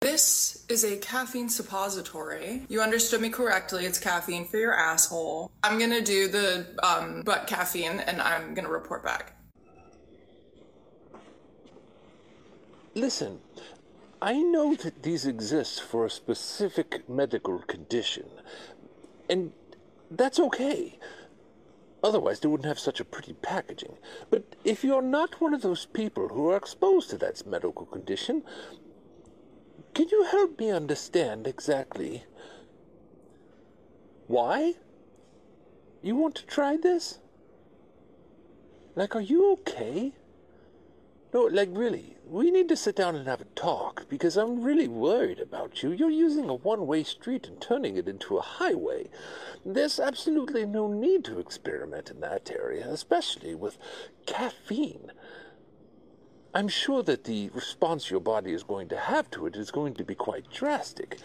This is a caffeine suppository. You understood me correctly. It's caffeine for your asshole. I'm gonna do the butt caffeine and I'm gonna report back. Listen, I know that these exist for a specific medical condition, and that's okay. Otherwise, they wouldn't have such a pretty packaging. But if you're not one of those people who are exposed to that medical condition, can you help me understand exactly why you want to try this? Like, are you okay? No, like, really, we need to sit down and have a talk, because I'm really worried about you. You're using a one-way street and turning it into a highway. There's absolutely no need to experiment in that area, especially with caffeine. I'm sure that the response your body is going to have to it is going to be quite drastic.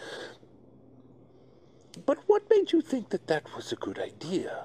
But what made you think that that was a good idea?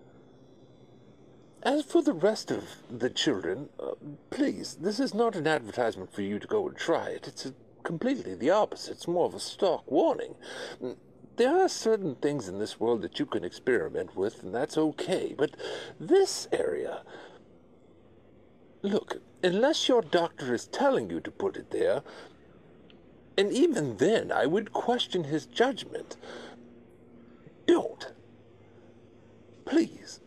As for the rest of the children, please, this is not an advertisement for you to go and try it. It's completely the opposite. It's more of a stark warning. There are certain things in this world that you can experiment with, and that's okay. But this area... Look, unless your doctor is telling you to put it there, and even then I would question his judgment, don't. Please.